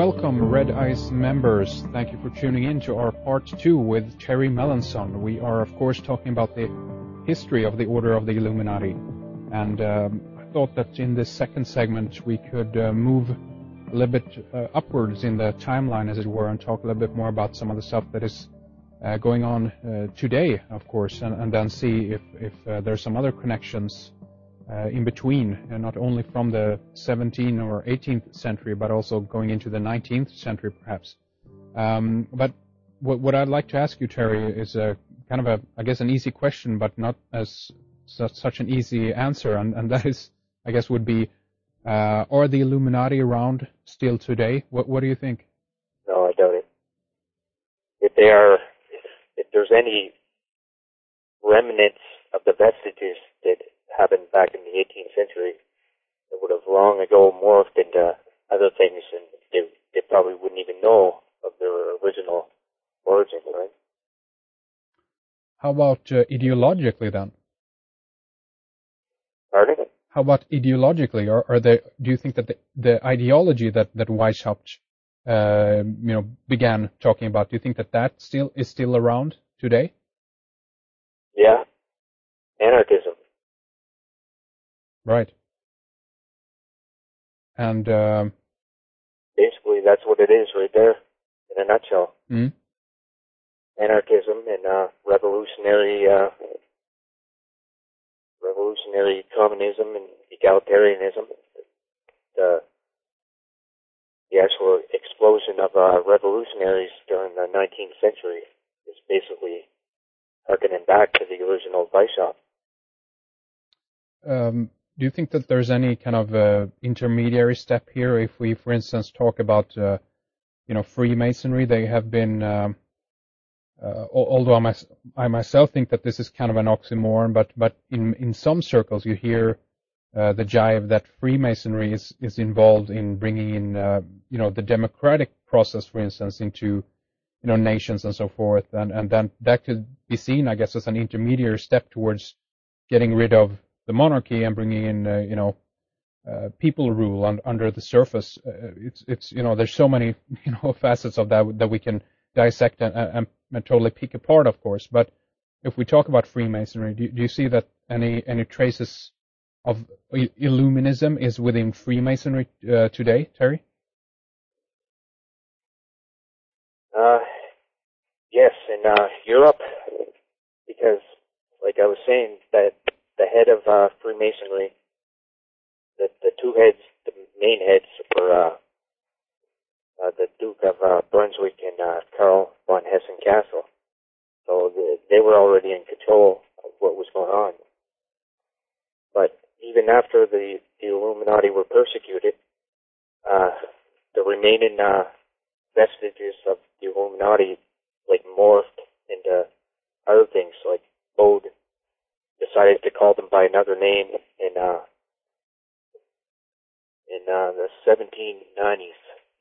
welcome Red Eyes members. Thank you for tuning in to our part 2 with Terry Melanson. We are of course talking about the history of the Order of the Illuminati. And I thought that in this second segment we could move a little bit upwards in the timeline, as it were, and talk a little bit more about some of the stuff that is going on today, of course, and then see if there's some other connections in between, not only from the 17th or 18th century, but also going into the 19th century, perhaps. But what I'd like to ask you, Terry, is a kind of I guess, an easy question, but not as such an easy answer, and that is, I guess, would be, are the Illuminati around still today? What do you think? No, I doubt it. If there's any remnants of the vestiges that happened back in the 18th century, it would have long ago morphed into other things, and they probably wouldn't even know of their original origin, right? How about ideologically then? Pardon? How about ideologically? Do you think that the ideology that Weishaupt began talking about, do you think that is still around today? Yeah. Anarchism. Right. And basically that's what it is right there in a nutshell. Mm-hmm. Anarchism and revolutionary communism and egalitarianism. The actual explosion of revolutionaries during the 19th century is basically harkening back to the original Weishaupt. Do you think that there's any kind of intermediary step here? If we, for instance, talk about Freemasonry, they have been, although I myself think that this is kind of an oxymoron, but in some circles you hear the jive that Freemasonry is involved in bringing in the democratic process, for instance, into nations and so forth, and then that could be seen, I guess, as an intermediary step towards getting rid of the monarchy and bringing in people rule under the surface. It's there's so many facets of that we can dissect and totally pick apart, of course. But if we talk about Freemasonry, do you see that any traces of Illuminism is within Freemasonry today, Terry? Yes, in Europe, because, like I was saying, that the head of Freemasonry, the two heads, the main heads were the Duke of Brunswick and Karl von Hessen-Kassel. So they were already in control of what was going on. But even after the Illuminati were persecuted, the remaining vestiges of the Illuminati morphed into other things. Like Bode decided to call them by another name in the 1790s.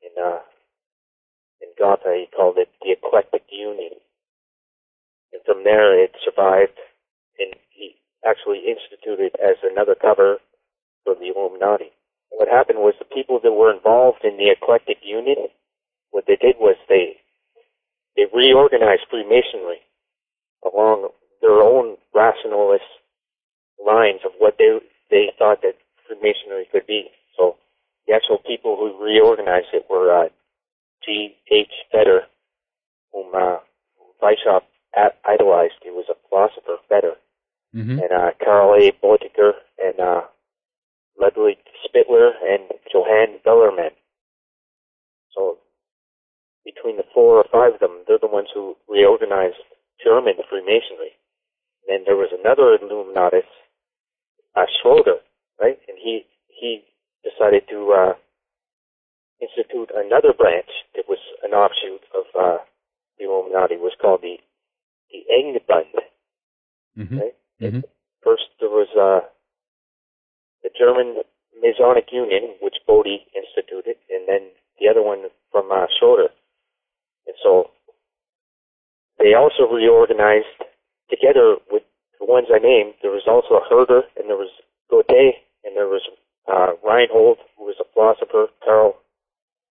In Gotha, he called it the Eclectic Union. And from there, it survived, and he actually instituted as another cover for the Illuminati. And what happened was the people that were involved in the Eclectic Union, what they did was they reorganized Freemasonry along their own rationalist lines of what they thought that Freemasonry could be. So the actual people who reorganized it were G.H. Fetter, whom Weishaupt idolized. He was a philosopher, Fetter, mm-hmm. and Karl A. Boetiker, and Ludwig Spittler, and Johann Bellarmine. So between the 4 or 5 of them, they're the ones who reorganized German Freemasonry. And then there was another Illuminatus, Schroeder, right? And he decided to institute another branch that was an offshoot of the Illuminati. It was called the Engbund. Mm-hmm. Right? Mm-hmm. First there was the German Masonic Union, which Bode instituted, and then the other one from Schroeder. And so they also reorganized together with the ones I named. There was also Herder, and there was Goethe, and there was Reinhold, who was a philosopher, Karl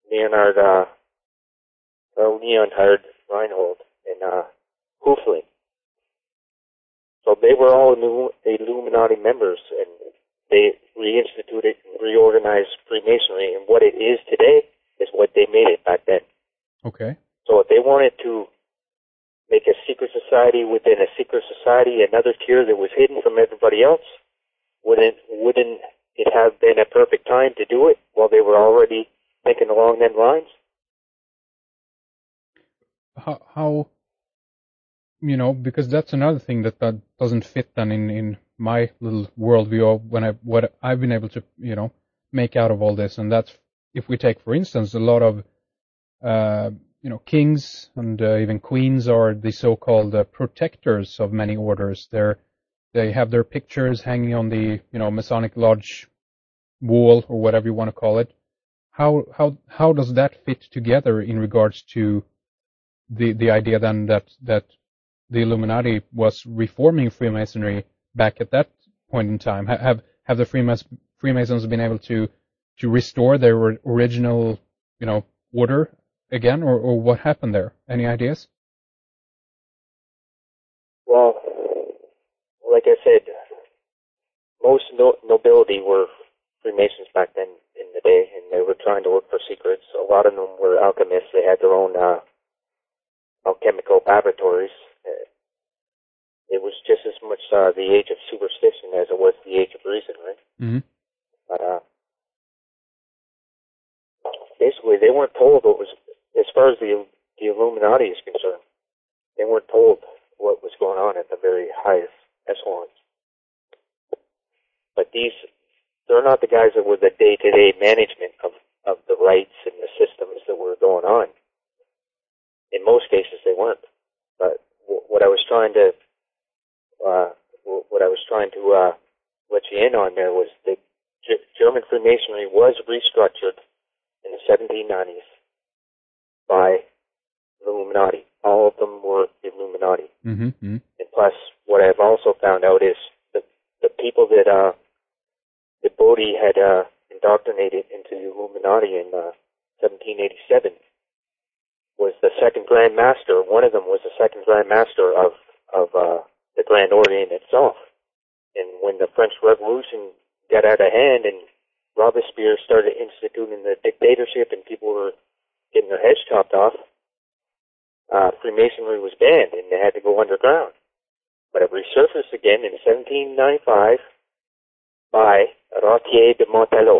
Leonhard Reinhold, and Hoefling. So they were all Illuminati members, and they reinstituted and reorganized Freemasonry, and what it is today is what they made it back then. Okay. So if they wanted to make a secret society within a secret society, another tier that was hidden from everybody else, wouldn't it have been a perfect time to do it while they were already thinking along them lines? How because that's another thing that doesn't fit then in my little worldview of what I've been able to make out of all this, and that's if we take, for instance, a lot of kings and even queens are the so-called protectors of many orders. They have their pictures hanging on the Masonic Lodge wall or whatever you want to call it. How does that fit together in regards to the idea then that the Illuminati was reforming Freemasonry back at that point in time? Have the Freemasons been able to restore their original order again, or what happened there? Any ideas? Well, like I said, most nobility were Freemasons back then in the day, and they were trying to look for secrets. A lot of them were alchemists. They had their own alchemical laboratories. It was just as much the age of superstition as it was the age of reason, right? Mm-hmm. But basically, they weren't told what was, as far as the Illuminati is concerned, they weren't told what was going on at the very highest echelons. But they're not the guys that were the day-to-day management of the rites and the systems that were going on. In most cases, they weren't. But what I was trying to let you in on there was that German Freemasonry was restructured in the 1790s by Illuminati. All of them were Illuminati. Mm-hmm. Mm-hmm. And plus, what I've also found out is the people that Bodhi had indoctrinated into the Illuminati in 1787 was the second Grand Master. One of them was the second Grand Master of the Grand Orient itself. And when the French Revolution got out of hand and Robespierre started instituting the dictatorship and people were getting their heads chopped off, Freemasonry was banned and they had to go underground. But it resurfaced again in 1795 by Rautier de Montelot.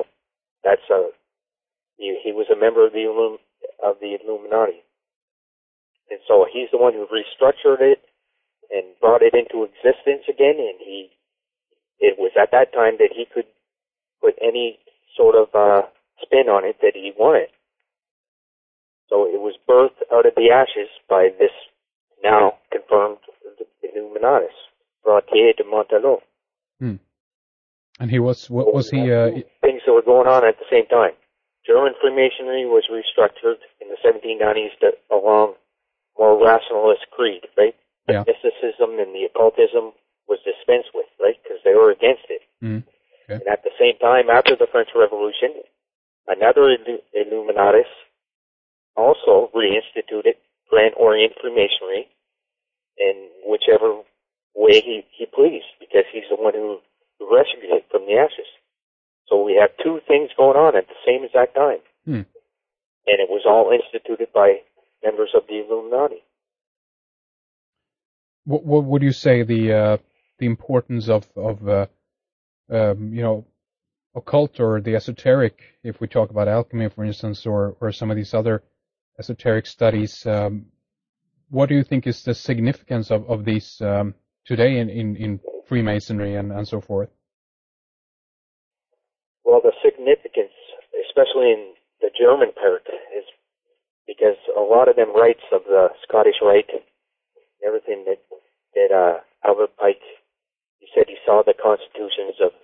He was a member of the Illuminati. And so he's the one who restructured it and brought it into existence again, and it was at that time that he could put any sort of spin on it that he wanted. So it was birthed out of the ashes by this now confirmed Illuminatus, Rautier de Montelot. Hmm. And he was, what was he? Things that were going on at the same time. German Freemasonry was restructured in the 1790s along more rationalist creed, right? Yeah. The mysticism and the occultism was dispensed with, right? Because they were against it. Mm. Okay. And at the same time, after the French Revolution, another Illuminatus also reinstituted Grand Orient Freemasonry in whichever way he pleased, because he's the one who rescued it from the ashes. So we have two things going on at the same exact time. Hmm. And it was all instituted by members of the Illuminati. What would you say the importance of occult or the esoteric, if we talk about alchemy, for instance, or some of these other esoteric studies? What do you think is the significance of these today in Freemasonry and so forth? Well, the significance, especially in the German part, is because a lot of them rites of the Scottish Rite, everything that Albert Pike, he said he saw the constitutions of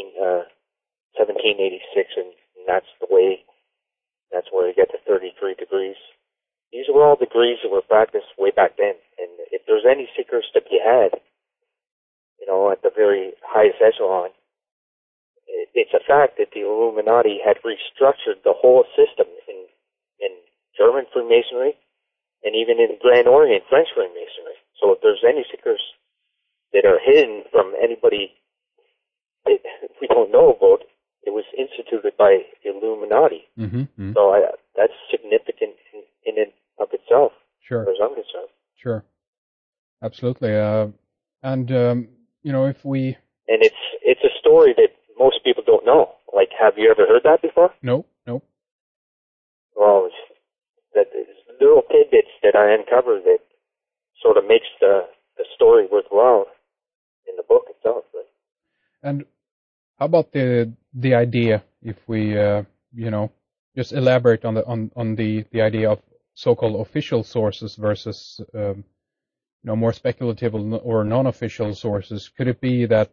1786, and that's where he got the 33 degrees. These were all degrees that were practiced way back then, and if there's any secrets to be had, at the very highest echelon, it's a fact that the Illuminati had restructured the whole system in in German Freemasonry, and even in Grand Orient French Freemasonry. So if there's any secrets that are hidden from anybody that we don't know about, it was instituted by Illuminati. Mm-hmm. So that's significant in and of itself, Sure. as far as I'm concerned. Sure. Absolutely. If we... And it's a story that most people don't know. Like, have you ever heard that before? No. Well, that little tidbits that I uncovered that sort of makes the story worthwhile in the book itself. Right? And how about the idea, if we just elaborate on the idea of so-called official sources versus more speculative or non-official sources? Could it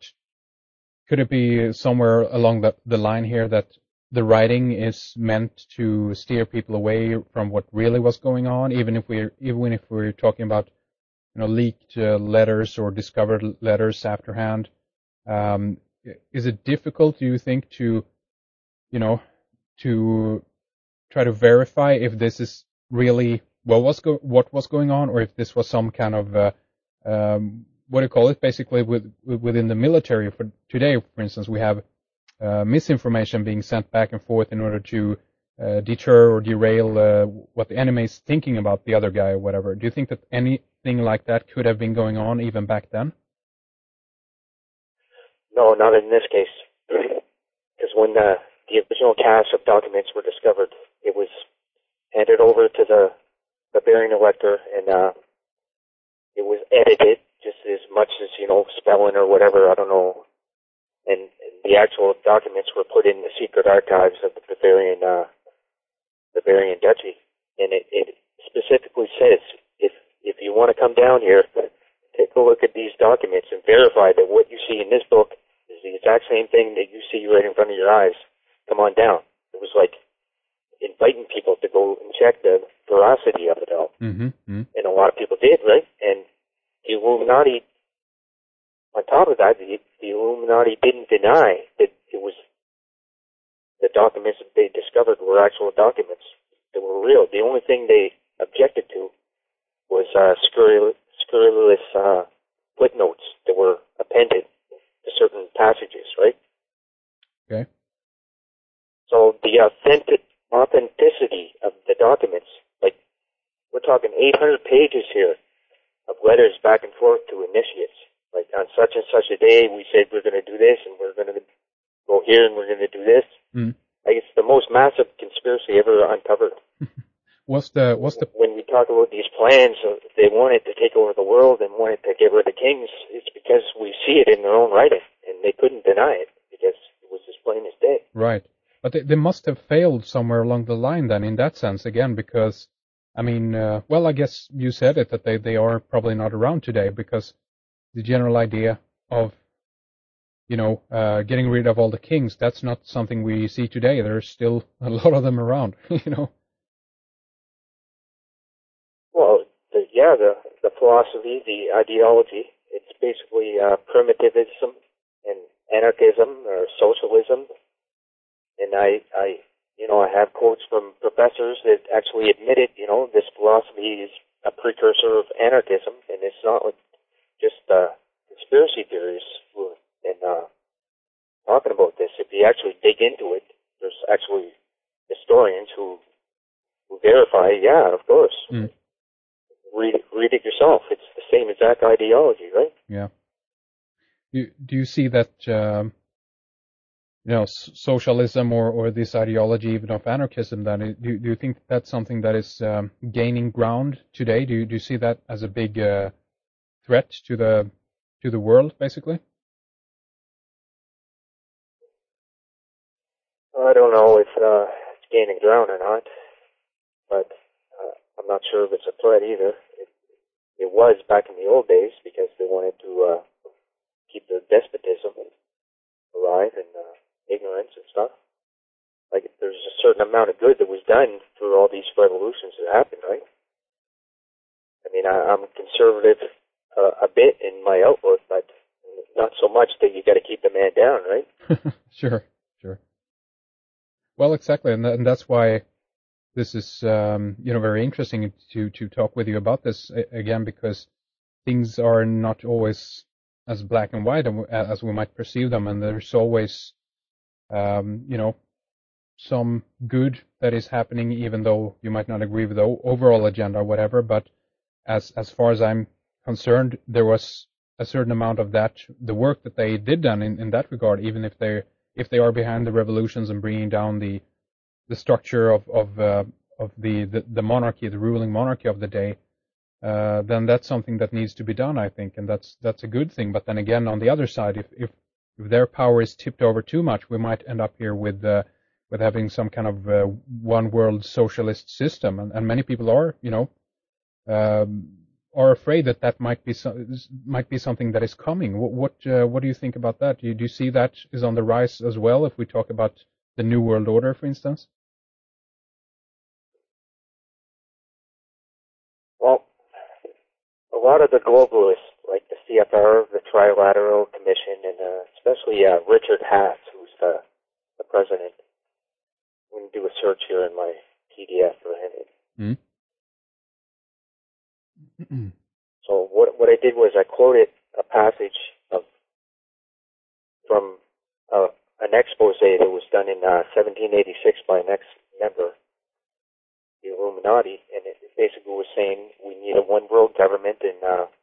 be somewhere along the line here that the writing is meant to steer people away from what really was going on, even if we're talking about leaked letters or discovered letters afterhand? Is it difficult, do you think, to try to verify if this is really what was going on, or if this was some kind of what do you call it? Basically, within the military for today, for instance, we have misinformation being sent back and forth in order to deter or derail what the enemy is thinking about the other guy or whatever. Do you think that anything like that could have been going on even back then? No, not in this case. Because when the original cache of documents were discovered, it was handed over to the Bavarian elector, and it was edited just as much as, spelling or whatever, I don't know. And the actual documents were put in the secret archives of the Bavarian Duchy. And it specifically says, if you want to come down here, take a look at these documents and verify that what you see in this book is the exact same thing that you see right in front of your eyes. Come on down. It was like inviting people to go and check the veracity of it all. Mm-hmm. And a lot of people did, right? And the Illuminati, on top of that, the Illuminati didn't deny that it was the documents that they discovered were actual documents that were real. The only thing they objected to was scurrilous footnotes that were appended to certain passages, right? Okay. So the authenticity of the documents, like we're talking 800 pages here of letters back and forth to initiates. Like on such and such a day, we said we're going to do this, and we're going to go here, and we're going to do this. Mm. Like it's the most massive conspiracy ever uncovered. What's the When we talk about these plans, they wanted to take over the world and wanted to get rid of kings. It's because we see it in their own writing, and they couldn't deny it because it was as plain as day. Right, but they must have failed somewhere along the line then, in that sense, again, because I mean, I guess you said it that they are probably not around today, because the general idea of getting rid of all the kings, that's not something we see today. There's still a lot of them around, Well, the philosophy, the ideology, it's basically primitivism and anarchism or socialism. And I have quotes from professors that actually admitted, this philosophy is a precursor of anarchism, and it's not like just conspiracy theories and talking about this. If you actually dig into it, there's actually historians who verify, yeah, of course. Mm. Read it yourself. It's the same exact ideology, right? Yeah. Do you see that socialism or this ideology even of anarchism? Then do you think that's something that is gaining ground today? Do you see that as a big threat to the world, basically? I don't know if it's gaining ground or not, but I'm not sure if it's a threat either. It was back in the old days because they wanted to keep the despotism alive and ignorance and stuff. Like there's a certain amount of good that was done through all these revolutions that happened, right? I mean, I'm conservative a bit in my outlook, but not so much that you got to keep the man down, right? Sure. Well, exactly, and that's why this is very interesting to talk with you about this again, because things are not always as black and white as we might perceive them, and there's always some good that is happening, even though you might not agree with the overall agenda or whatever. But as far as I'm concerned, there was a certain amount of that, the work that they did done in that regard, even if they are behind the revolutions and bringing down the structure of the monarchy, the ruling monarchy of the day, then that's something that needs to be done, I think, and that's a good thing. But then again, on the other side, if their power is tipped over too much, we might end up here with having some kind of one world socialist system, and many people are afraid that might be something that is coming. What do you think about that? Do you see that is on the rise as well? If we talk about the New World Order, for instance. Well, a lot of the globalists, like the CFR, the Trilateral Commission, and especially Richard Haas, who's the president. I'm going to do a search here in my PDF for him. Mm-hmm. So what I did was I quoted a passage from an expose that was done in 1786 by an ex-member, the Illuminati, and it basically was saying we need a one world government, and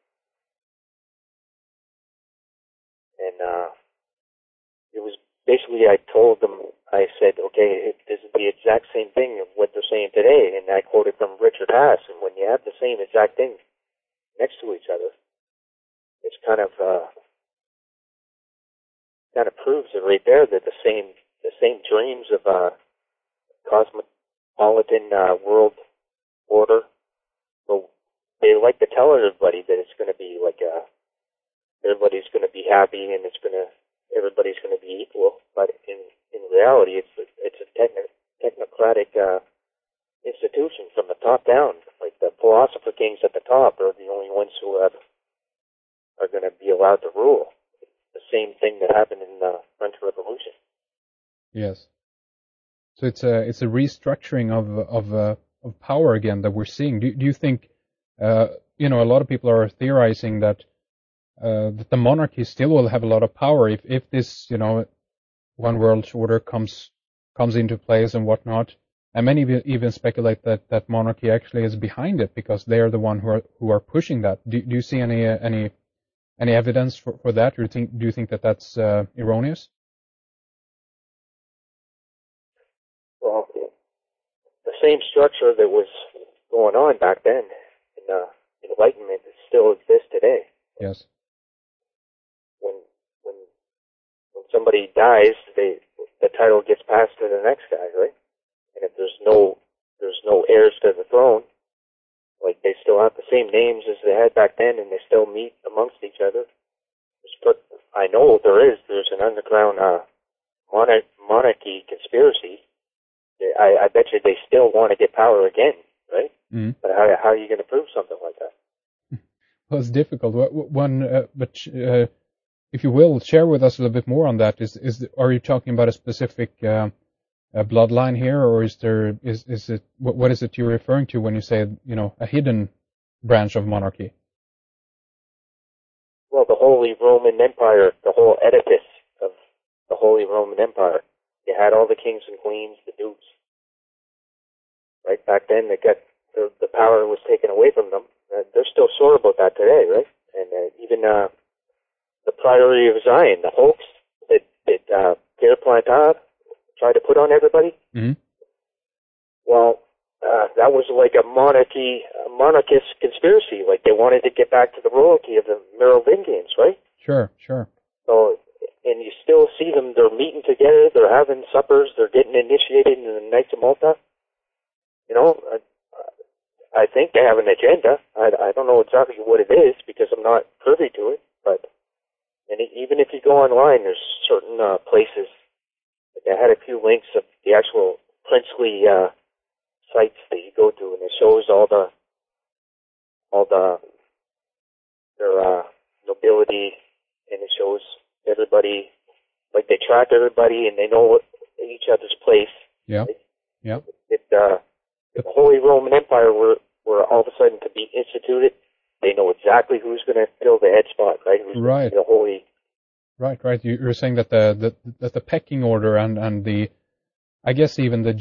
it was basically, I told them, I said, okay, this is the exact same thing of what they're saying today, and I quoted from Richard Haas, and when you have the same exact thing next to each other, it's kind of proves it right there that the same dreams of cosmopolitan world order. Well, they like to tell everybody that it's going to be like everybody's going to be happy and everybody's going to be equal, but in reality, it's a technocratic institution from the top down. Like the philosopher kings at the top are the only ones who are going to be allowed to rule. The same thing that happened in the French Revolution. Yes. So it's a restructuring of power again that we're seeing. Do you think a lot of people are theorizing that the monarchy still will have a lot of power if this one world order comes into place and whatnot, and many even speculate that monarchy actually is behind it because they are the one who are pushing that. Do you see any evidence for that, or do you think that that's erroneous? Well, the same structure that was going on back then in Enlightenment still exists today. Yes. When somebody dies, the title gets passed to the next guy, right? And if there's no heirs to the throne, like they still have the same names as they had back then, and they still meet amongst each other. I know there's an underground monarchy conspiracy. I bet you they still want to get power again, right? Mm. But how are you going to prove something like that? Well, it's difficult. But if you will share with us a little bit more on that, are you talking about a specific bloodline here, or is it what is it you're referring to when you say a hidden branch of monarchy? Well, the Holy Roman Empire, the whole edifice of the Holy Roman Empire. You had all the kings and queens, the dukes. Right back then, they got the power was taken away from them. They're still sore about that today, right? And even the Priory of Zion, the hoax that Pierre Plantard tried to put on everybody. Mm-hmm. Well, that was like a monarchist conspiracy. Like they wanted to get back to the royalty of the Merovingians, right? Sure. So, and you still see them. They're meeting together. They're having suppers. They're getting initiated in the Knights of Malta. I think they have an agenda. I don't know exactly what it is because I'm not privy to it. But even if you go online, there's certain places. Like I had a few links of the actual princely sites that you go to, and it shows all their nobility, and it shows everybody. Like they track everybody, and they know each other's place. Yeah. Right? Yeah. the Holy Roman Empire were all of a sudden to be instituted, they know exactly who's going to fill the head spot, right? Who's Right. the holy. Right. You're saying that the pecking order and the, I guess even the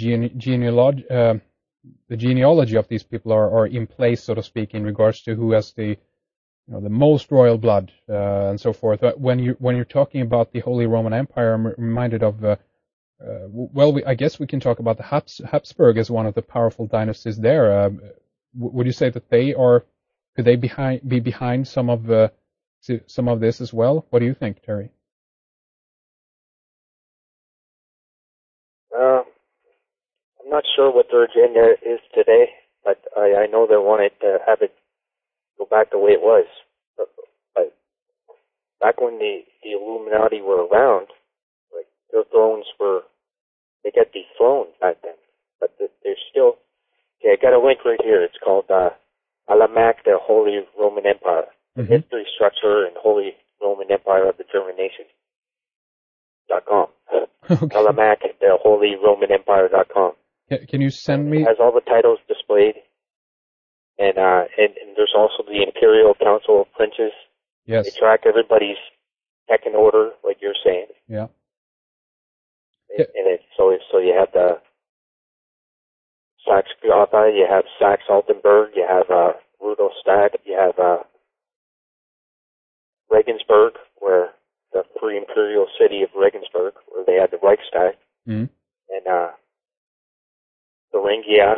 genealogy of these people are in place, so to speak, in regards to who has the the most royal blood and so forth. But when you're talking about the Holy Roman Empire, I'm reminded of I guess we can talk about the Habsburg as one of the powerful dynasties there. Would you say that could they be behind some of this as well? What do you think, Terry? I'm not sure what their agenda is today, but I know they wanted to have it go back the way it was. But back when the Illuminati were around, like their they got dethroned back then. But they're still. Okay, I got a link right here. It's called Almanac, the Holy Roman Empire, the history, structure, and Holy Roman Empire of the German Nation. .com. Okay. Almanac, the Holy Roman Empire.com. Can you send me? It has all the titles displayed, and there's also the Imperial Council of Princes. Yes. They track everybody's pecking order, like you're saying. Yeah. And so you have the Saxe-Gotha, you have Saxe-Altenburg, you have Rudolstadt, you have Regensburg, where the free imperial city of Regensburg, where they had the Reichstag, and Thuringia.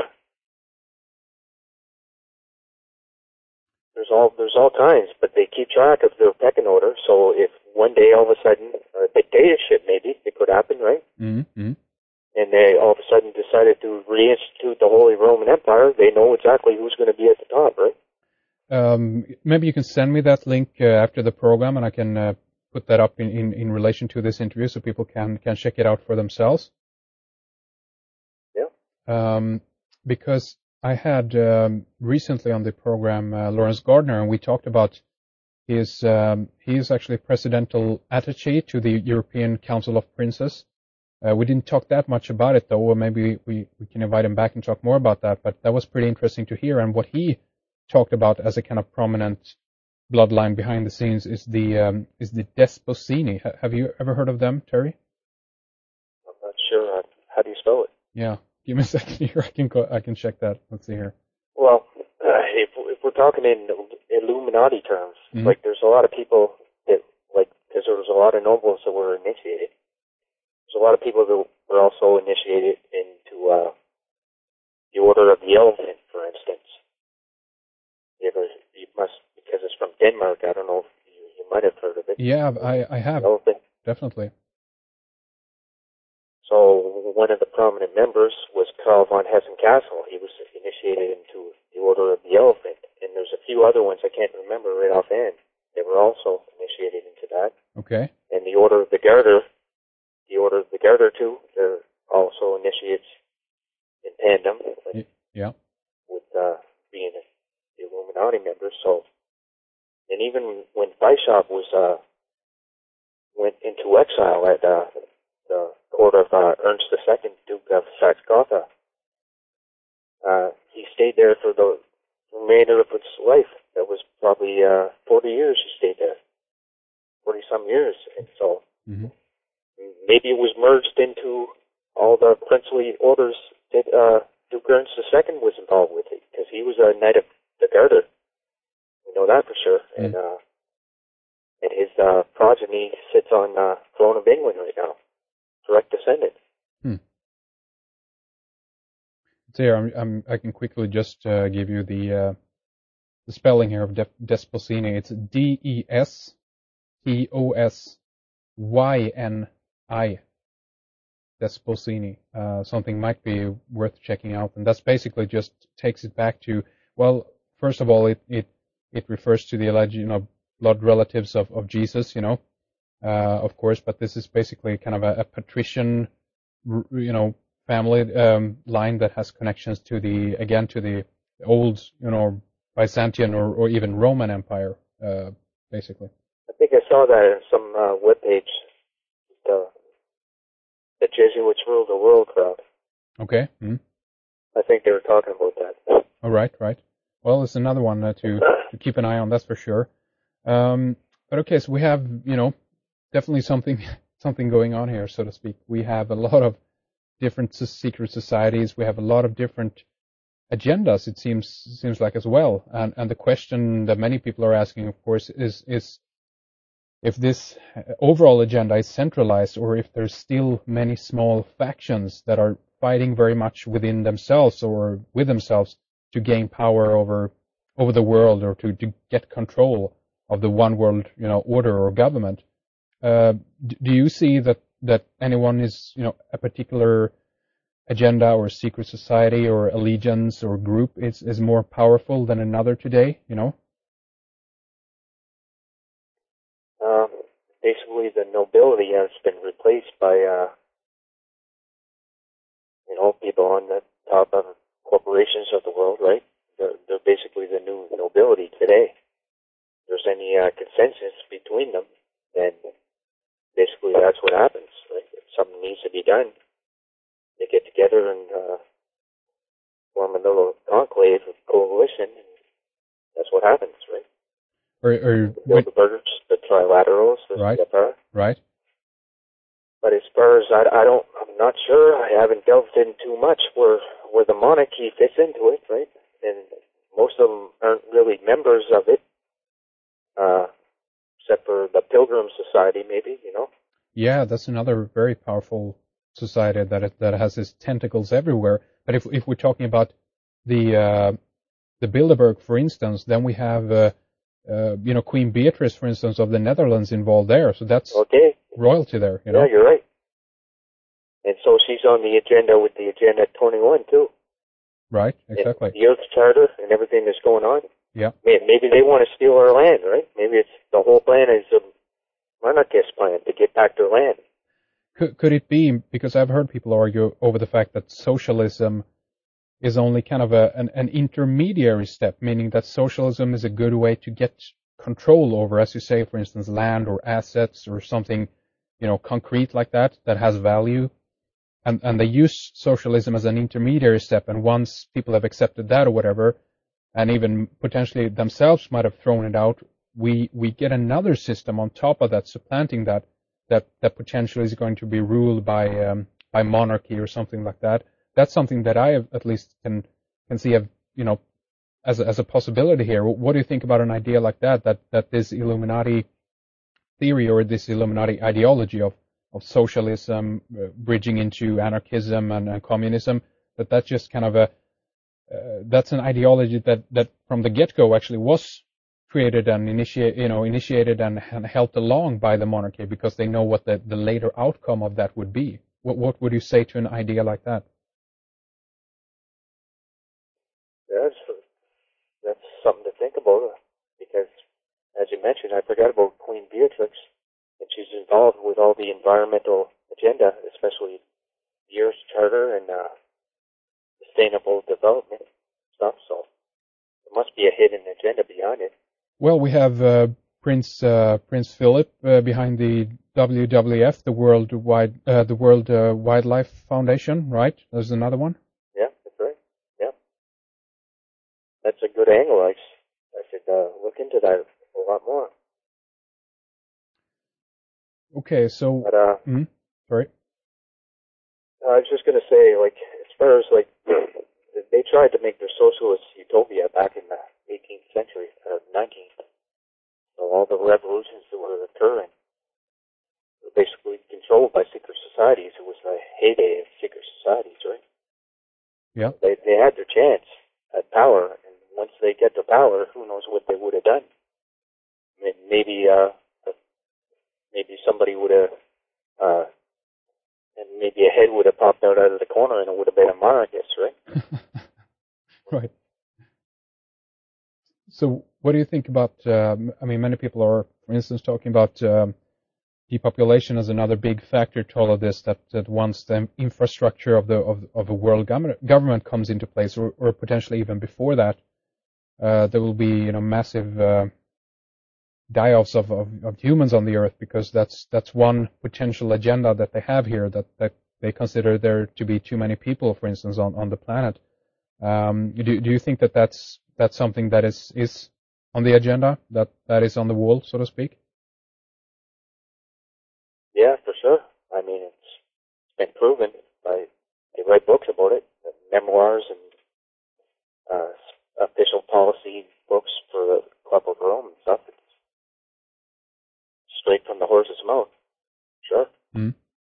There's all kinds, but they keep track of their pecking order. So if one day all of a sudden a dictatorship, maybe it could happen, right? Mm-hmm. And they all of a sudden decided to reinstitute the Holy Roman Empire, they know exactly who's going to be at the top, right? Maybe you can send me that link after the program, and I can put that up in relation to this interview, so people can check it out for themselves. Yeah. Because I had recently on the program Lawrence Gardner, and we talked about he is actually presidential attaché to the European Council of Princes. We didn't talk that much about it, though. Maybe we can invite him back and talk more about that. But that was pretty interesting to hear. And what he talked about as a kind of prominent bloodline behind the scenes is the Desposini. Have you ever heard of them, Terry? I'm not sure. How do you spell it? Yeah, give me a second here. I can check that. Let's see here. Well, if we're talking in Illuminati terms, like there's a lot of people that because there was a lot of nobles that were initiated. There's a lot of people that were also initiated into the Order of the Elephant, for instance. You must, because it's from Denmark. I don't know if you might have heard of it. Yeah, I have. Elephant. Definitely. So one of the prominent members was Karl von Hessen-Kassel. He was initiated into the Order of the Elephant, and there's a few other ones I can't remember right offhand. They were also initiated into that. Okay. And the Order of the Garter too. They're also initiates in tandem. Yeah. With being the Illuminati members. So, and even when Weishaupt went into exile at the court of Ernst II, Duke of Saxe-Gotha, he stayed there for the remainder of his life. That was probably 40 years he stayed there. 40-some years. And so maybe it was merged into all the princely orders that Duke Ernst II was involved with it, because he was a Knight of the Garter. We know that for sure. And his progeny sits on the throne of England right now. Direct descendant. So here, I can quickly just give you the spelling here of Desposini. It's Desposyni. Desposini. Something might be worth checking out, and that's basically just takes it back to, well, first of all, it refers to the alleged blood relatives of Jesus, of course, but this is basically kind of a patrician, family line that has connections to the old, Byzantine or even Roman Empire, basically. I think I saw that in some webpage. The Jesuits rule the world crowd. Okay. I think they were talking about that. Oh, right. Well, it's another one to keep an eye on, that's for sure. But okay, so we have, definitely something going on here, so to speak. We have a lot of different secret societies. We have a lot of different agendas, it seems like, as well. And the question that many people are asking, of course, is if this overall agenda is centralized, or if there's still many small factions that are fighting very much within themselves or with themselves to gain power over the world, or to get control of the one world, order or government. Do you see that anyone is, a particular agenda or secret society or allegiance or group is more powerful than another today, Basically, the nobility has been replaced by, people on the top of corporations of the world, right? They're basically the new nobility today. If there's any consensus between them, then basically that's what happens. Like, if something needs to be done, they get together and form a little conclave of coalition, and that's what happens, right? Or Bilderbergers, the trilaterals, the right, CFR. right. But as far as I'm not sure. I haven't delved in too much where the monarchy fits into it, right? And most of them aren't really members of it, except for the Pilgrim Society, maybe, Yeah, that's another very powerful society that has its tentacles everywhere. But if we're talking about the Bilderberg, for instance, then we have Queen Beatrice, for instance, of the Netherlands involved there. So that's okay. Royalty there, Yeah, you're right. And so she's on the agenda with the Agenda 21 too. Right, exactly. And the Earth Charter and everything that's going on. Yeah. Maybe they want to steal our land, right? Maybe it's the whole plan is a monarchist plan to get back their land. Could it be, because I've heard people argue over the fact that socialism is only kind of an intermediary step, meaning that socialism is a good way to get control over, as you say, for instance, land or assets or something, concrete like that has value. And they use socialism as an intermediary step, and once people have accepted that or whatever, and even potentially themselves might have thrown it out, we get another system on top of that, supplanting that potentially is going to be ruled by monarchy or something like that. That's something that I at least can see as a possibility here. What do you think about an idea like that this Illuminati theory or this Illuminati ideology of socialism bridging into anarchism and communism, that's just kind of that's an ideology that from the get-go actually was created and initiated and helped along by the monarchy, because they know what the later outcome of that would be. What would you say to an idea like that? That's something to think about, because, as you mentioned, I forgot about Queen Beatrix, and she's involved with all the environmental agenda, especially the Earth Charter and sustainable development stuff. So there must be a hidden agenda behind it. Well, we have Prince Philip behind the WWF, the World Wildlife Foundation, right? There's another one. Yeah, that's right. Yeah, that's a good angle. I should look into that a lot more. Okay, so sorry. I was just going to say, as far as they tried to make their socialist utopia back in the 18th century, 19th. So all the revolutions that were occurring were basically controlled by secret societies. It was the heyday of secret societies, right? Yeah. They had their chance at power, and once they get the power, who knows what they would have done? Maybe somebody would have, and maybe a head would have popped out of the corner, and it would have been a monarchist, right? Right. So what do you think about, many people are, for instance, talking about depopulation as another big factor to all of this, that once the infrastructure of a world government comes into place, or potentially even before that, there will be, massive die-offs of humans on the earth, because that's one potential agenda that they have here, that they consider there to be too many people, for instance, on the planet. Do you think that that's something that is on the agenda, that is on the wall, so to speak? Yeah, for sure. I mean, it's been proven. They write books about it, memoirs and official policy books for the Club of Rome and stuff. It's straight from the horse's mouth. Sure. Mm.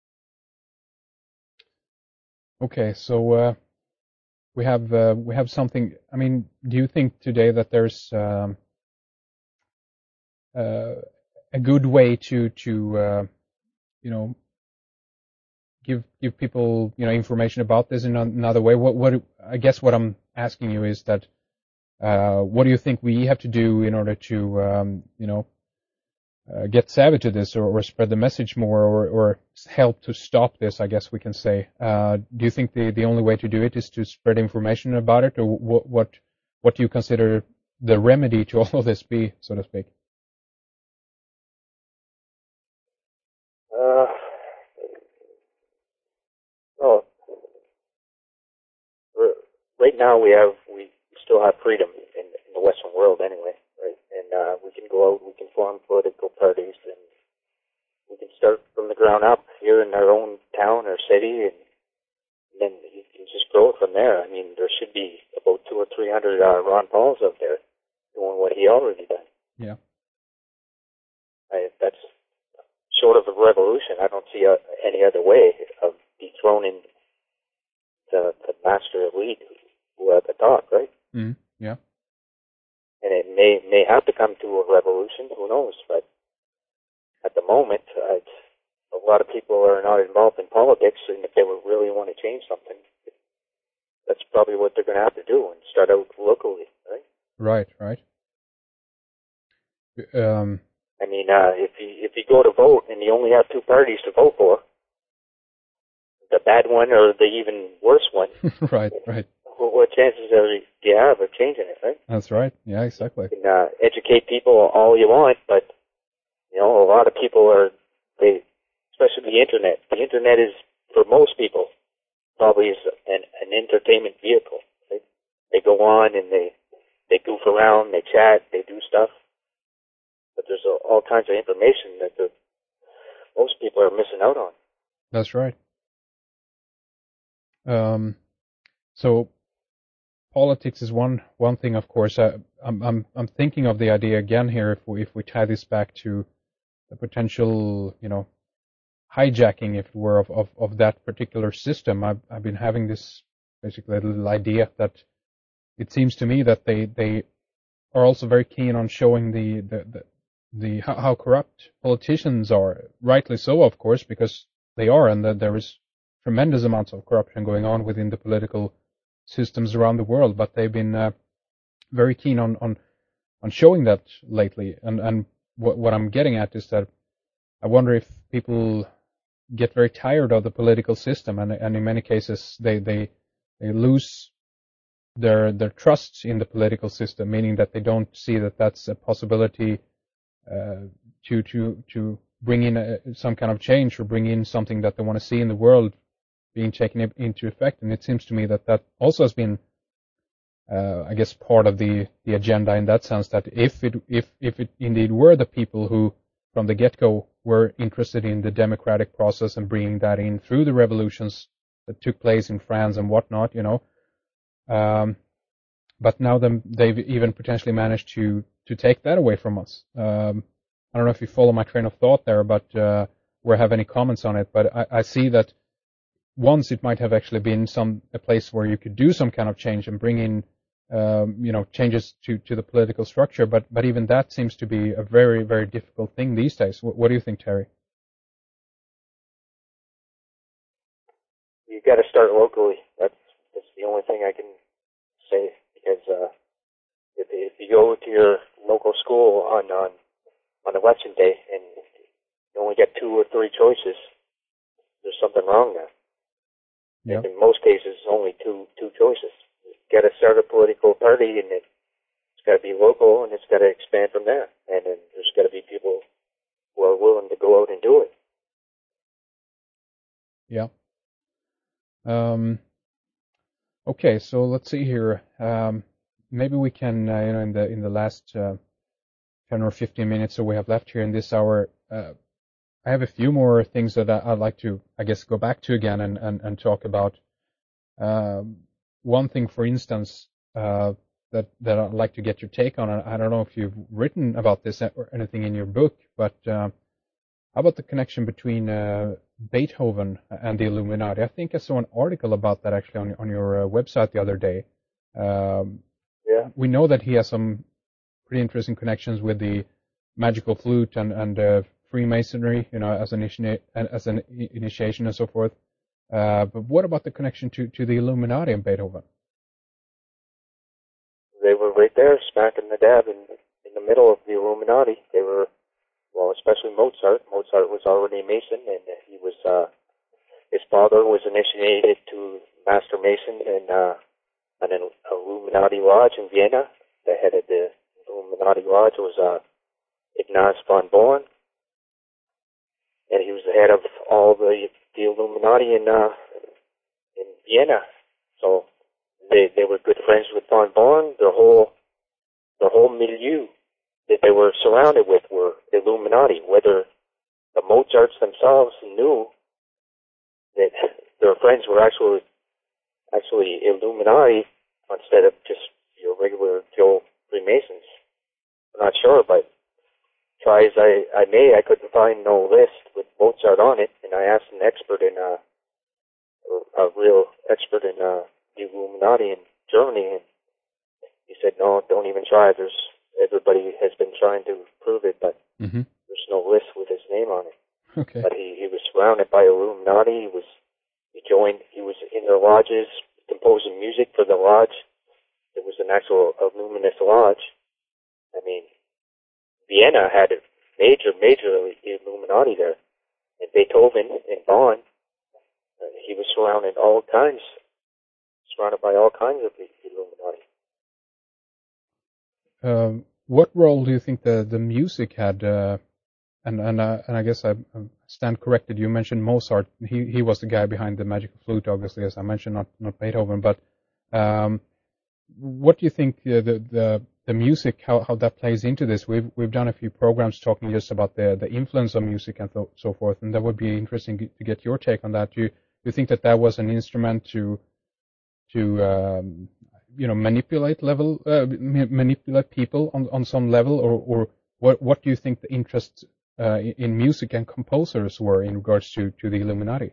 Okay, so we have something. I mean, do you think today that there's a good way to you know, give people, you know, information about this in another way? What I guess what I'm asking you is that what do you think we have to do in order to you know, get savvy to this, or spread the message more, or help to stop this, I guess we can say. Do you think the only way to do it is to spread information about it, or what do you consider the remedy to all of this be, so to speak? Well, right now we still have freedom in the Western world anyway, right? And we can go out, we can form political parties, and we can start from the ground up here in our own town or city, and then you can just grow it from there. I mean, there should be about 200 or 300 Ron Pauls out there doing what he already done. Yeah. That's short of a revolution. I don't see any other way of dethroning the master elite who are at the top, right? Mm, yeah. And it may have to come to a revolution. Who knows? But at the moment, a lot of people are not involved in politics, and if they would really want to change something, that's probably what they're going to have to do and start out locally, right? Right. Right. I mean, if you go to vote and you only have two parties to vote for, the bad one or the even worse one, right. Right. what chances do you have of changing it, right? That's right. Yeah, exactly. You can educate people all you want, but you know, a lot of people especially the internet. The internet is, for most people, probably is an entertainment vehicle. Right? They go on and they goof around, they chat, they do stuff, but there's all kinds of information that most people are missing out on. That's right. So politics is one thing, of course. I'm thinking of the idea again here. If we tie this back to the potential, you know, hijacking, if it were, of that particular system. I've been having this basically little idea that it seems to me that they are also very keen on showing the how corrupt politicians are. Rightly so, of course, because they are, and that there is tremendous amounts of corruption going on within the political systems around the world. But they've been very keen on showing that lately. And what I'm getting at is that I wonder if people get very tired of the political system, and in many cases they lose their trust in the political system, meaning that they don't see that that's a possibility to bring in some kind of change, or bring in something that they want to see in the world being taken into effect. And it seems to me that also has been, I guess, part of the agenda, in that sense, that if it indeed were the people who from the get-go were interested in the democratic process and bringing that in through the revolutions that took place in France and whatnot, you know. But now they've even potentially managed to take that away from us. I don't know if you follow my train of thought there, but or have any comments on it. But I see that once it might have actually been a place where you could do some kind of change and bring in you know, changes to the political structure, but even that seems to be a very, very difficult thing these days. What do you think, Terry? You got to start locally. That's the only thing I can say, because if you go to your local school on election day and you only get 2 or 3 choices, there's something wrong there. Yep. In most cases, only two choices. Got to start a political party, and it's got to be local, and it's got to expand from there. And then there's got to be people who are willing to go out and do it. Yeah. Okay, so let's see here. Maybe we can, in the last 10 or 15 minutes that we have left here in this hour, I have a few more things that I'd like to, I guess, go back to again and talk about. One thing, for instance, that I'd like to get your take on. I don't know if you've written about this or anything in your book, but how about the connection between Beethoven and the Illuminati? I think I saw an article about that actually on your website the other day. Yeah. We know that he has some pretty interesting connections with the magical flute and Freemasonry, as an initiation and so forth. But what about the connection to the Illuminati and Beethoven? They were right there, smack in the dab in the middle of the Illuminati. They were, well, especially Mozart. Mozart was already a Mason, and he was, his father was initiated to Master Mason in an Illuminati lodge in Vienna. The head of the Illuminati lodge was Ignaz von Born, and he was the head of all the Illuminati in Vienna. So they were good friends with von Born. The whole milieu that they were surrounded with were Illuminati. Whether the Mozarts themselves knew that their friends were actually Illuminati instead of just your regular Joe Freemasons, I'm not sure, but try as I may, I couldn't find no list with Mozart on it, and I asked an expert a real expert in the Illuminati in Germany, and he said, no, don't even try. Everybody has been trying to prove it, but there's no list with his name on it. Okay. But he was surrounded by Illuminati. He was in their lodges, composing music for the lodge. It was an actual Illuminist lodge. I mean, Vienna had a major Illuminati there. And Beethoven and Bonn, he was surrounded by all kinds of Illuminati. What role do you think the music had? And I guess I stand corrected. You mentioned Mozart. He was the guy behind the magical flute, obviously, as I mentioned, not Beethoven. But what do you think the music, how that plays into this? We've done a few programs talking just about the influence of music and so forth, and that would be interesting to get your take on that. Do you think that was an instrument to manipulate people on some level, or what do you think the interest in music and composers were in regards to the Illuminati?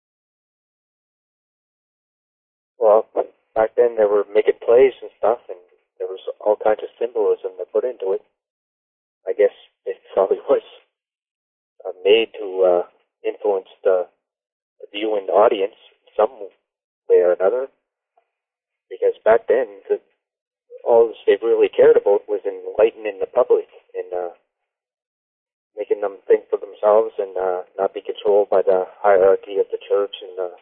Well, back then they were making plays and stuff, and there was all kinds of symbolism that put into it. I guess it probably was made to influence the viewing audience in some way or another. Because back then, all they really cared about was enlightening the public and making them think for themselves and not be controlled by the hierarchy of the church and the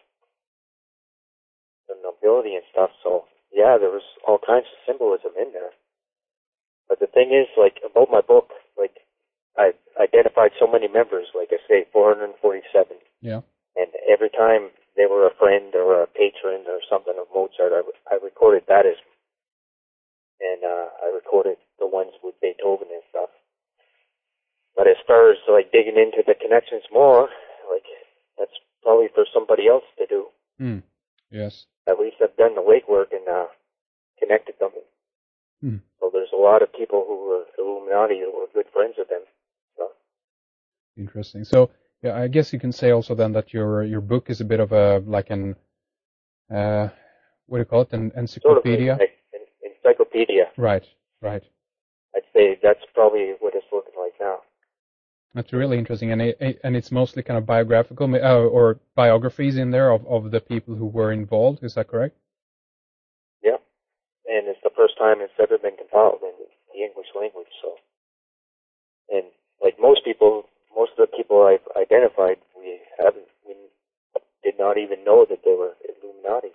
nobility and stuff. So, yeah, there was all kinds of symbolism in there. But the thing is, about my book, I identified so many members, like I say, 447. Yeah. And every time they were a friend or a patron or something of Mozart, I recorded that and I recorded the ones with Beethoven and stuff. But as far as digging into the connections more, that's probably for somebody else to do. Yes. At least I've done the legwork and connected them. So there's a lot of people who were Illuminati who were good friends of them. So. Interesting. So. Yeah, I guess you can say also then that your book is a bit of a what do you call it, an encyclopedia? Sort of an encyclopedia. Right. I'd say that's probably what it's looking like now. That's really interesting, and it's mostly kind of biographical or biographies in there of the people who were involved. Is that correct? Yeah, and it's the first time it's ever been compiled in the English language. So, and most of the people I've identified, we did not even know that they were Illuminati.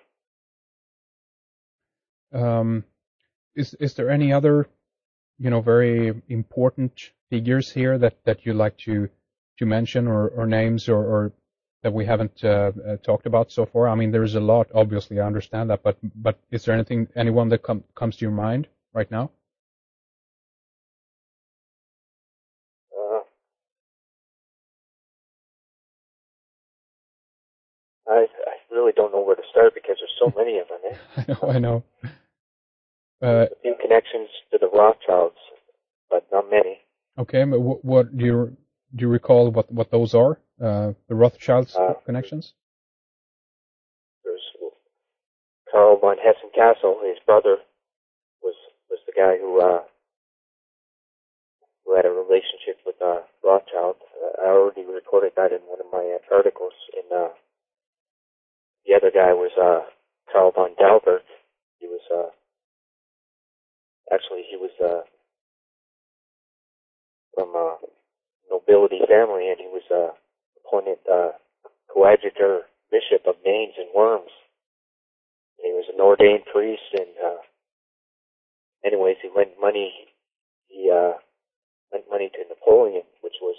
Is there any other, very important figures here that you like to mention or names or that we haven't talked about so far? I mean, there is a lot, obviously, I understand that, but is there anyone that comes to your mind right now? I really don't know where to start because there's so many of them. Eh? I know. A few connections to the Rothschilds, but not many. Okay, but what do you recall what those are? The Rothschilds connections? There's Karl von Hessen-Kassel. His brother was the guy who had a relationship with Rothschild. I already recorded that in one of my articles. The other guy was Karl von Dalberg. He was from a nobility family, and he was appointed coadjutor bishop of Mainz and Worms. He was an ordained priest, and anyways, he lent money. He lent money to Napoleon, which was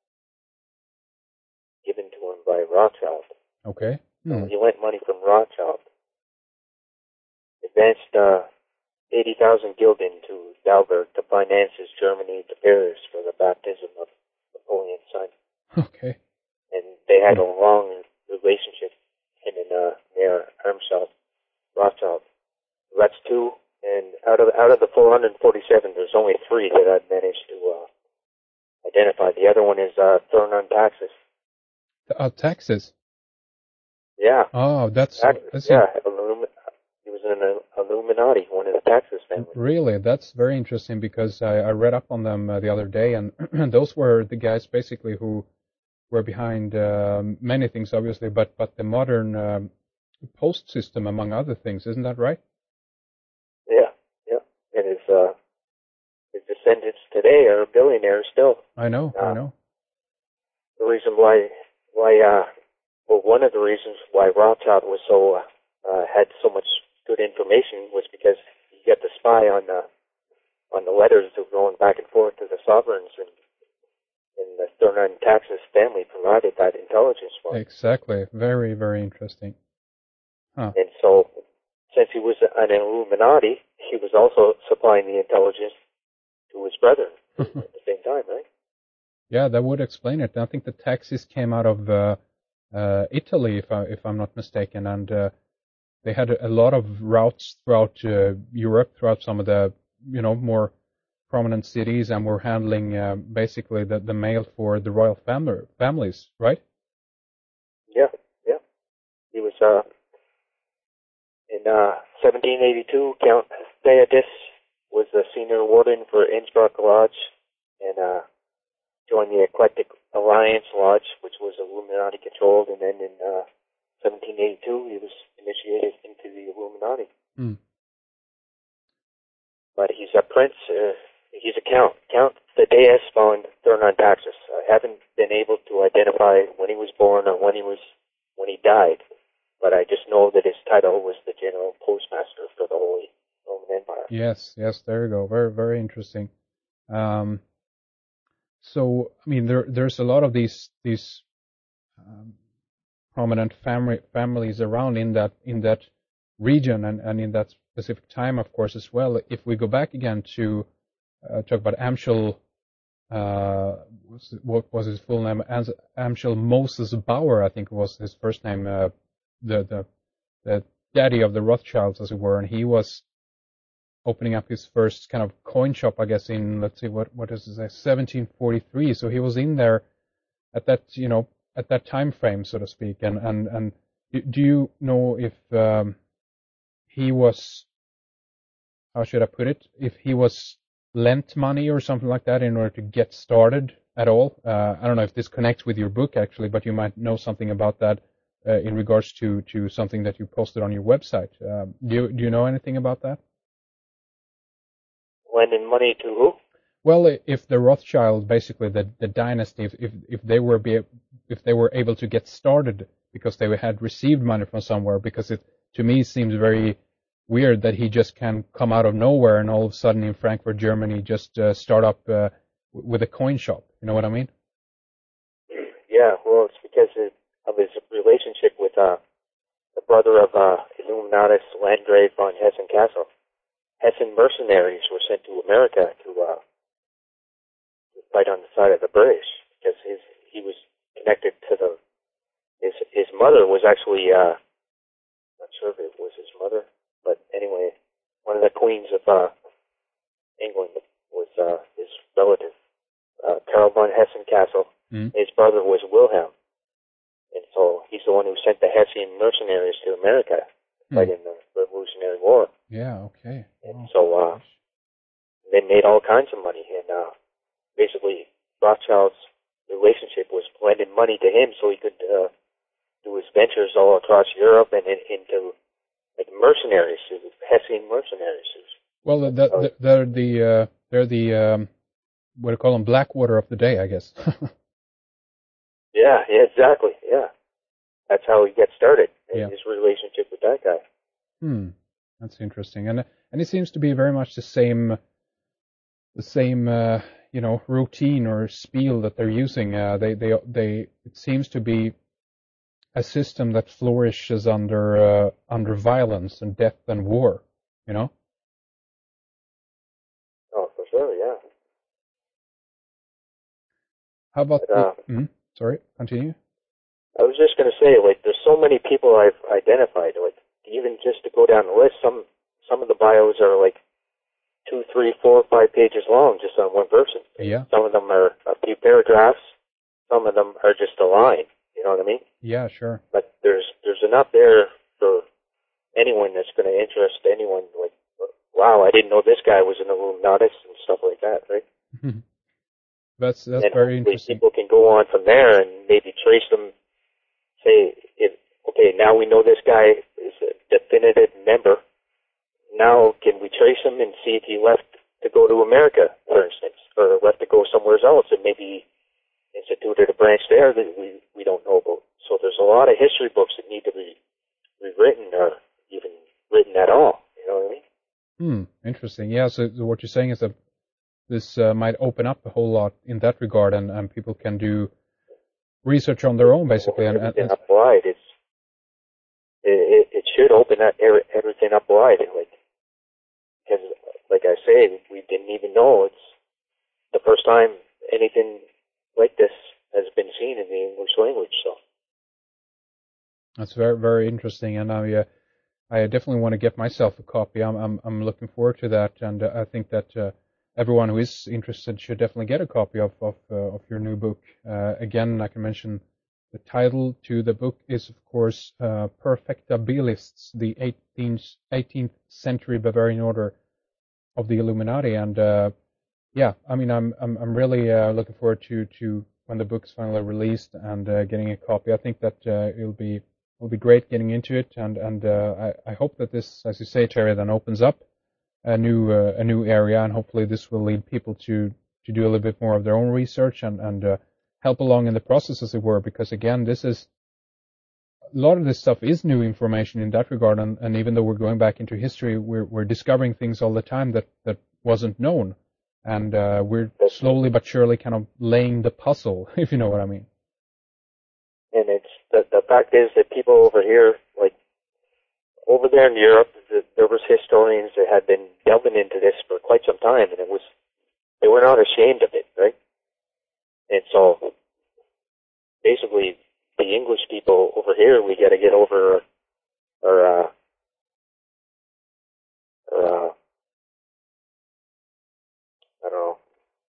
given to him by Rothschild. Okay. So he lent money from Rothschild. Advanced 80,000 gulden to Dalberg to finance his journey to Paris for the baptism of Napoleon's son. Okay. And they had a long relationship, him and Mayor Rothschild. That's two, and out of the 447, there's only three that I've managed to identify. The other one is Thurnon Taxis. Taxis? Yeah. Oh, that's yeah. He was an Illuminati, one of the Taxis family. Really, that's very interesting because I read up on them the other day, and those were the guys basically who were behind many things, obviously, but the modern post system, among other things. Isn't that right? Yeah. And his descendants today are billionaires still. I know. The reason one of the reasons why Rothschild was so had so much good information was because he got to spy on the letters that were going back and forth to the sovereigns, and the Thurnon Taxis family provided that intelligence for him. Exactly. Very, very interesting. Huh. And so, since he was an Illuminati, he was also supplying the intelligence to his brother at the same time, right? Yeah, that would explain it. I think the Taxis came out of Italy, if I'm not mistaken, and they had a lot of routes throughout Europe, throughout some of the more prominent cities, and were handling basically the mail for the royal families, right? Yeah. He was in 1782. Count Theodis was the senior warden for Innsbruck Lodge, and joined the Eclectic Alliance Lodge, which was Illuminati controlled, and then in 1782 he was initiated into the Illuminati. But he's a prince, he's a count. Count Thaddeus von Thurnon Taxis. I haven't been able to identify when he was born or when he died, but I just know that his title was the General Postmaster for the Holy Roman Empire. Yes, there you go. Very, very interesting. So, I mean, there's a lot of these prominent families around in that region and in that specific time, of course, as well. If we go back again to talk about Amschel, what was his full name? Amschel Moses Bauer, I think was his first name. The daddy of the Rothschilds, as it were, and he was opening up his first kind of coin shop, I guess, in, let's see, what is it, 1743. So he was in there at that time frame, so to speak. And do you know if he was, how should I put it, if he was lent money or something like that in order to get started at all? I don't know if this connects with your book, actually, but you might know something about that in regards to something that you posted on your website. Do you know anything about that? Lending money to who? Well, if the Rothschild, basically the dynasty, if they were able to get started because they had received money from somewhere, because it to me seems very weird that he just can come out of nowhere and all of a sudden in Frankfurt, Germany, just start up with a coin shop. You know what I mean? Yeah, well, it's because his relationship with the brother of Illuminatus Landgrave von Hessen-Kassel. Hessen mercenaries were sent to America to fight on the side of the British because he was connected to his mother was actually not sure if it was his mother, but anyway, one of the queens of England was his relative, Karl von Hessen-Kassel. His brother was Wilhelm, and so he's the one who sent the Hessian mercenaries to America to fight in the Revolutionary War. Yeah, okay. And so they made all kinds of money, and basically Rothschild's relationship was lending money to him so he could do his ventures all across Europe and into like mercenaries, Hessian mercenaries. Well, they're the what do you call them, Blackwater of the day, I guess. Yeah, exactly. Yeah, that's how he gets started. Yeah. His relationship with that guy. That's interesting, and it seems to be very much the same routine or spiel that they're using. It seems to be a system that flourishes under violence and death and war. You know. Oh, for sure, yeah. How about sorry, continue. I was just going to say, like, there's so many people I've identified. Like, even just to go down the list, some of the bios are like 2, 3, 4, 5 pages long, just on one person. Yeah. Some of them are a few paragraphs. Some of them are just a line. You know what I mean? Yeah, sure. But there's enough there for anyone that's going to interest anyone. Like, wow, I didn't know this guy was an Illuminatus and stuff like that, right? That's and very interesting. People can go on from there and maybe trace them. Say, okay, now we know this guy is a definitive member. Now, can we trace him and see if he left to go to America, for instance, or left to go somewhere else and maybe instituted a branch there that we don't know about? So there's a lot of history books that need to be rewritten or even written at all. You know what I mean? Interesting. Yeah, so what you're saying is that this might open up a whole lot in that regard, and people can do research on their own, basically. Everything up wide. It should open up everything up wide. Because, like I say, we didn't even know. It's the first time anything like this has been seen in the English language. So that's very, very interesting, and I definitely want to get myself a copy. I'm looking forward to that, and I think that everyone who is interested should definitely get a copy of your new book. Again, I can mention the title to the book is, of course, Perfectabilists: The 18th Century Bavarian Order of the Illuminati. And yeah, I mean, I'm really looking forward to when the book is finally released and getting a copy. I think that it'll be great getting into it, and I hope that this, as you say, Terry, then opens up a new area, and hopefully this will lead people to do a little bit more of their own research and help along in the process, as it were, because again, a lot of this stuff is new information in that regard, and even though we're going back into history, we're discovering things all the time that wasn't known, and we're slowly but surely kind of laying the puzzle, if you know what I mean. And it's the fact is that people over here, like over there in Europe, there was historians that had been delving into this for quite some time, and they were not ashamed of it, right? And so, basically, the English people over here, we got to get over our I don't know.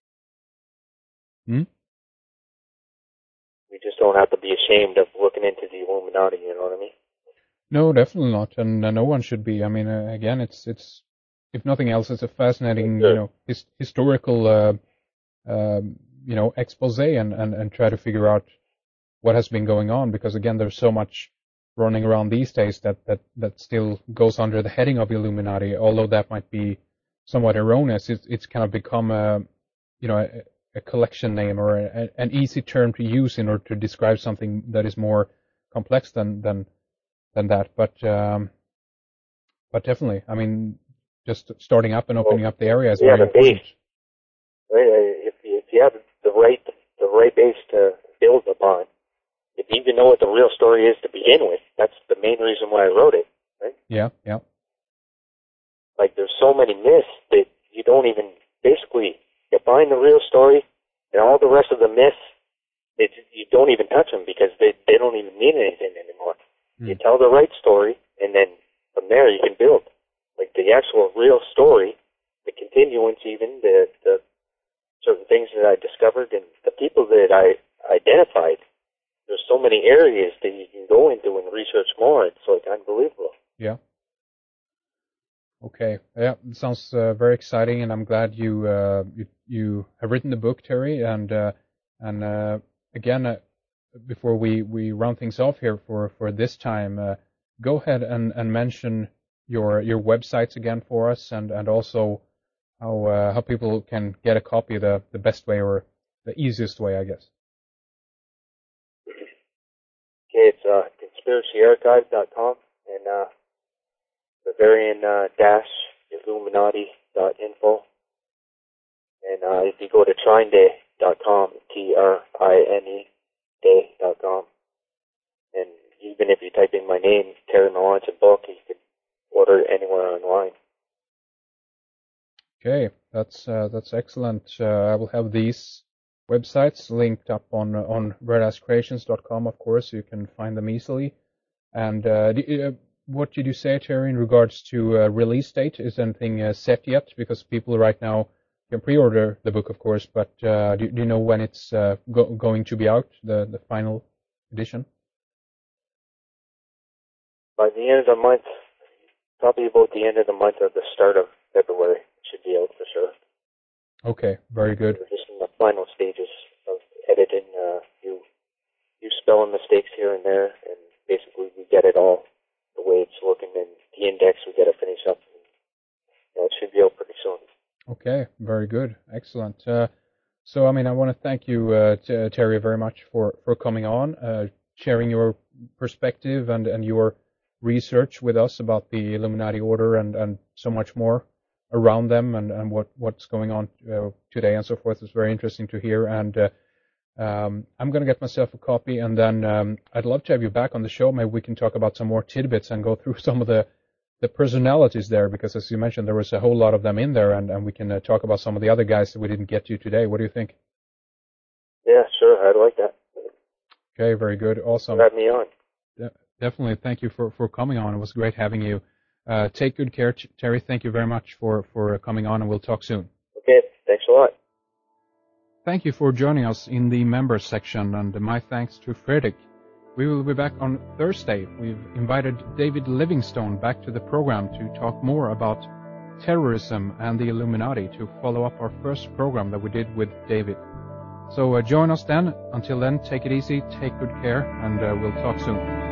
We just don't have to be ashamed of looking into the Illuminati, you know what I mean? No, definitely not, and no one should be. I mean, again, it's if nothing else, it's a fascinating, historical, expose and try to figure out what has been going on, because again, there's so much running around these days that still goes under the heading of Illuminati, although that might be somewhat erroneous. It's kind of become a collection name or an easy term to use in order to describe something that is more complex than that. But definitely, I mean, just starting up and opening up the area is very important. Base. Right? If you have the right base to build upon, if you even know what the real story is to begin with, that's the main reason why I wrote it, right? Yeah, yeah. Like, there's so many myths that you don't even, basically, you find the real story, and all the rest of the myths, you don't even touch them because they don't even mean anything anymore. You tell the right story, and then from there you can build. Like, the actual real story, the continuance even, the certain things that I discovered, and the people that I identified. There's so many areas that you can go into and research more. It's like unbelievable. Yeah. Okay. Yeah, it sounds very exciting, and I'm glad you have written the book, Terry. And again, before we round things off here for this time, go ahead and mention your websites again for us, and also how people can get a copy the best way or the easiest way, I guess. Okay, it's conspiracyarchive.com and Bavarian-Illuminati.info. And if you go to trineday.com, TRINE day.com, and even if you type in my name, Terry Melanson book, you can order it anywhere online. Okay, that's excellent. I will have these websites linked up on redasscreations.com, of course, so you can find them easily. And what did you say, Terry, in regards to release date? Is anything set yet? Because people right now can pre-order the book, of course, but do you know when it's going to be out, the final edition? By the end of the month, probably about the end of the month or the start of February, it should be out for sure. Okay, very good. We're just in the final stages of editing. You spelling mistakes here and there, and basically we get it all the way it's looking. And the index we got to finish up. And, it should be out pretty soon. Okay, very good, excellent. So, I mean, I want to thank you, Terry, very much for coming on, sharing your perspective and your research with us about the Illuminati Order and so much more around them and what's going on today and so forth. It's very interesting to hear, and I'm going to get myself a copy, and then I'd love to have you back on the show. Maybe we can talk about some more tidbits and go through some of the personalities there, because as you mentioned, there was a whole lot of them in there, and we can talk about some of the other guys that we didn't get to today. What do you think? Yeah, sure. I'd like that. Okay, very good. Awesome. Have me on. Definitely. Thank you for coming on. It was great having you. Take good care, Terry. Thank you very much for coming on, and we'll talk soon. Okay, thanks a lot. Thank you for joining us in the members section, and my thanks to Fredrik. We will be back on Thursday. We've invited David Livingstone back to the program to talk more about terrorism and the Illuminati, to follow up our first program that we did with David. So join us then. Until then, take it easy, take good care, and we'll talk soon.